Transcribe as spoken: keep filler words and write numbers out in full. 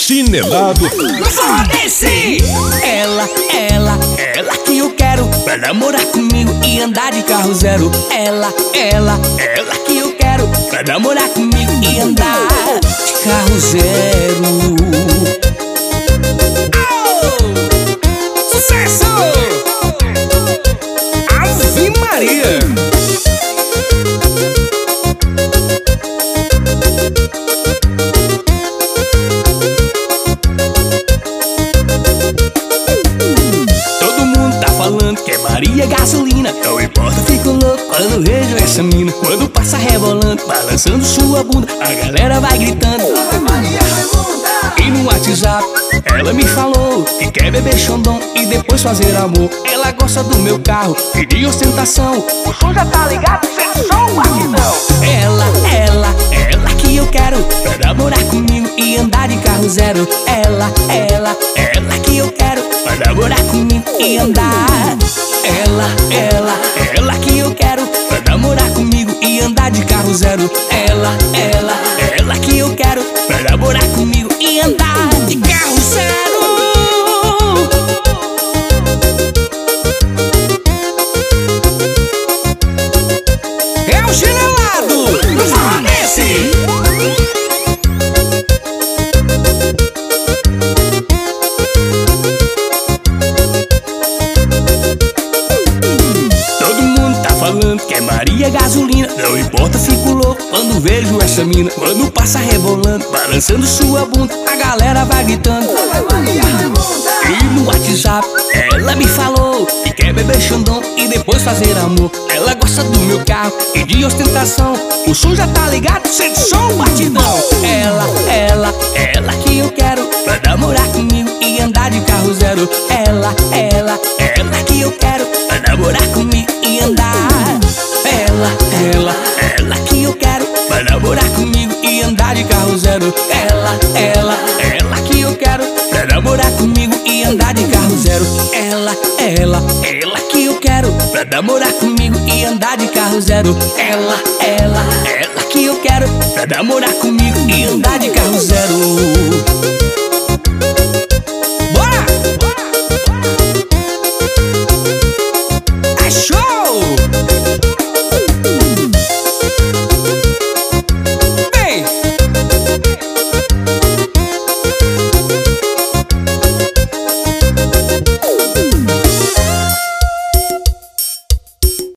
Chinelado. Só desse! Ela, ela, ela que eu quero pra namorar comigo e andar de carro zero. Ela, ela, ela que eu quero pra namorar comigo e andar de carro zero. Oh! Sucesso! Ave Maria! Falando que é Maria Gasolina, não importa, fico louco quando vejo essa mina. Quando passa rebolando, balançando sua bunda, a galera vai gritando Maria Raimunda. E no WhatsApp ela me falou que quer beber xandão e depois fazer amor. Ela gosta do meu carro e de ostentação, o som já tá ligado, sem som, batidão. Ela, ela, ela que eu quero pra namorar comigo e andar de carro zero. Ela, ela, ela que eu quero pra namorar comigo e andar. Ela, ela, ela que eu quero pra namorar comigo e andar de carro zero. Ela, ela, ela que eu quero pra namorar comigo e andar de carro zero. É o Chinelado, não fala desse! Falando que é Maria Gasolina, não importa, fico louco quando vejo essa mina. Quando passa rebolando, balançando sua bunda, a galera vai gritando Maria Raimunda. E no WhatsApp ela me falou que quer beber xandão e depois fazer amor. Ela gosta do meu carro e de ostentação, o som já tá ligado, sem som, batidão. Ela, ela, ela que eu quero pra namorar comigo e andar de carro zero. Ela, ela, ela que eu quero pra namorar comigo e andar. Ela, ela, ela que eu quero pra namorar comigo e andar de carro zero. Ela, ela, ela que eu quero pra namorar comigo e andar de carro zero. Ela, ela, ela que eu quero pra namorar comigo e andar de carro zero. Ela, ela, ela que eu quero pra namorar comigo e andar de carro zero.